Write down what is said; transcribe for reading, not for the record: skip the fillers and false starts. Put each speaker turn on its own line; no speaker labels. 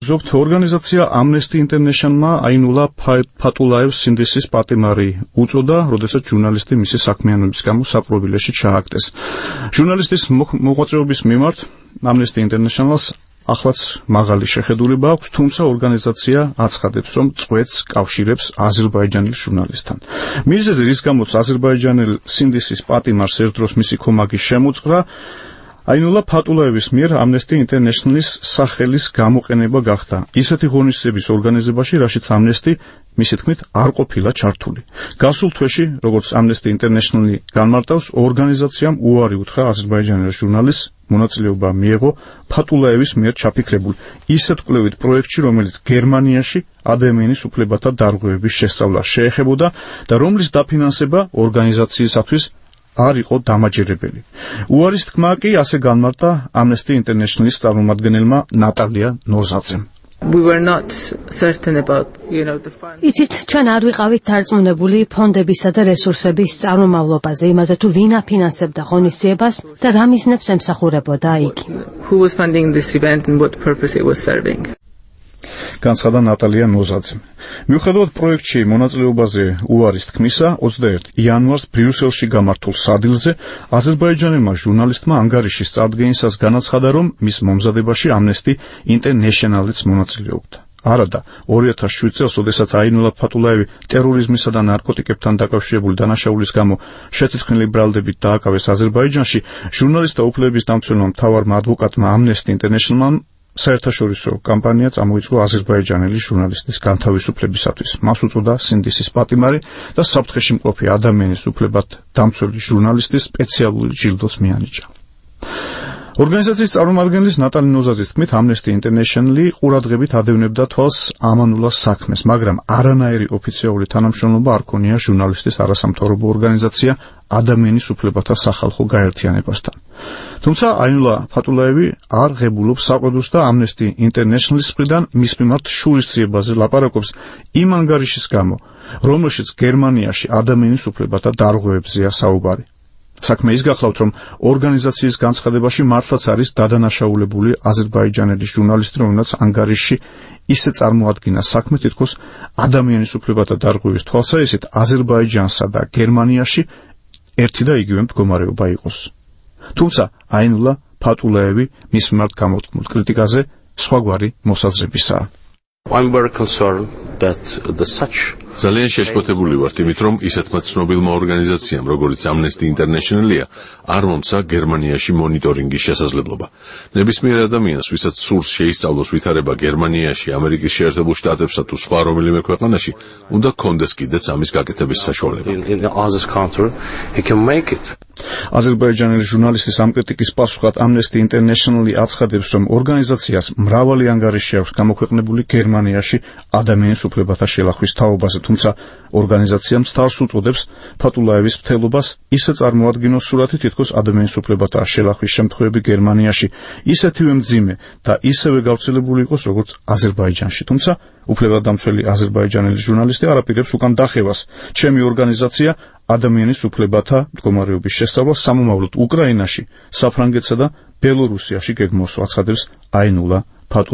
ზოგთ ორგანიზაცია Amnesty International-მა აინულა ფატულაევს სინდისის პატიმარი უწოდა, როდესაც ჟურნალისტი მისი საქმიანობის გამო საპყრობილეში ჩააგდეს. ჟურნალისტის მოღვაწეობის მიმართ Amnesty International-ს ახლაც მაღალი შეხედულება აქვს, თუმცა ორგანიზაცია აცხადებს, რომ წვეთს კავშირებს აზერბაიჯანელ ჟურნალისტთან. მიზეზი, რის გამოც აზერბაიჯანელ სინდისის პატიმარს ერთდროს მისი ქომაგი შემოწყდა, აინულა ფატულაევის მიერ Amnesty International-ის სახელის გამოყენება გახდა ისეთი ღონისძიების ორგანიზებაში, რაშიც Amnesty მისი თქმით არ ყოფილა ჩართული. გასულ თვეში, როგორც Amnesty International-ი განმარტავს, ორგანიზაციამ უარი უთხრა აზერბაიჯანელ ჟურნალისტს მონაწილეობა მიეღო ფატულაევის მიერ ჩაფიქრებულ ისეთ კვლევით პროექტში, რომელიც გერმანიაში ადამიანის უფლებათა დარღვევების შესწავლას შეეხებოდა და რომლის დაფინანსება ორგანიზაციისათვის არ იყო დამაჯერებელი. უარის თქმა კი ასე განმარტა Amnesty International-ის წარმომადგენელმა ნატალია ნოზაძემ.
We were not certain about, the fund.
იცით, ჩვენ არ ვიყავით დარწმუნებული ფონდებისა და რესურსების წარმომავლობაზე, იმაზე თუ ვინ აფინანსებდა ღონისძიებას და რა მიზნებს ემსახურებოდა იქ.
Who was funding this event and what purpose it was serving?
განცხადა ნატალია ნოზაძემ. მიუხედავად პროექტში მონაწილეობაზე უარის თქმისა, 21 იანვარს ბრიუსელში გამართულ სადილზე აზერბაიჯანელმა ჟურნალისტმა ანგარიშის წარდგენისას განაცხადა, რომ მის მომზადებაში Amnesty International-იც მონაწილეობდა. არადა 2007 წელს, როდესაც აინულა ფატულაევი ტერორიზმისა და ნარკოტიკებთან დაკავშირებული დანაშაულის გამო შეთანხმებული ბრალდებით დააკავეს აზერბაიჯანში, ჟურნალისტთა უფლებების დამცველმა მთავარმა ადვოკატმა Amnesty International-მ საერთაშორისო კამპანია წამოიწყო აზერბაიჯანელი ჟურნალისტის განთავისუფლებისათვის. მას უწოდა სინდისის პატიმარი და საფრთხეში მყოფი ადამიანის უფლებად დამცველი ჟურნალისტის სპეციალური ჯილდოს მიანიჭა. ორგანიზაციის წარმომადგენლის ნატალი ნოზაძის თქმით, Amnesty International-ი ყურადღებით ადევნებდა თვალს ამანულას საქმეს, მაგრამ არანაირი ოფიციალური თანამშრომლობა არ ქონია ჟურნალისტის არასამთავრობო ორგანიზაცია ადამიანის უფლებათა სახალხო გაერთიანებასთან. თუმცა აინულა ფატულაევი არ ღებულობს საყვედურს და Amnesty International-ის მხრიდან მის მიმართ შურისძიებაზე ლაპარაკობს იმ ანგარიშის გამო, რომელშიც გერმანიაში ადამიანის უფლებათა დარღვევებზეა საუბარი. საქმე ის გახლავთ, რომ ორგანიზაციის განცხადებაში მართლაც არის დადანაშაულებული აზერბაიჯანელი ჟურნალისტი, რომელსაც ანგარიშში ისე წარმოადგინა საქმე, თითქოს ადამიანის უფლებათა დარღვევის თვალსაჩინით აზერბაიჯანსა და გერმანიაში ერთი და იგივე მდგომარეობა იყოს. თუმცა აინულა ფატულაევი მის მიმართ გამოთქმულ კრიტიკაზე სხვაგვარი მოსაზრებისაა.
I'm very concerned that ძალიან შეშფოთებული ვართ იმით, რომ ისეთმა ცნობილმა ორგანიზაციამ, როგორც Amnesty International-ია, არ მომცა გერმანიაში მონიტორინგის შესაძლებლობა. ნებისმიერ ადამიანს, ვისაც სურს შეისწავლოს ვითარება გერმანიაში, ამერიკის შეერთებულ შტატებსა თუ სხვა რომელიმე ქვეყანაში, უნდა კონდეს კიდეც ამის გაკეთების საშუალება. აზერბაიჯანელი ჟურნალისტის ამ კრიტიკის პასუხად Amnesty International-ი აცხადებს, რომ ორგანიზაციას მრავალი ანგარიში აქვს გამოქვეყნებული გერმანიაში ადამიანის უფლებათა შელახვის თაობაზე, თუმცა ორგანიზაცია მსთარს უწოდებს ფატულაევის მთელობას ისე წარმოადგინოს სურათი, თითქოს ადამიანის უფლებათა შელახვის შემთხვევები გერმანიაში ისეთივე მძიმე და ისევე გავრცელებული იყოს, როგორც აზერბაიჯანში. თუმცა უფლებადამცველი აზერბაიჯანელი ჟურნალისტი არაპირებს უკან დახევას. ჩემი ორგანიზაცია ადამიანის უფლებათა მდგომარეობის შესწავლას სამომავლოდ უკრაინაში, საფრანგეთსა და ბელორუსიაში გეგმავს, აცხადებს აინულა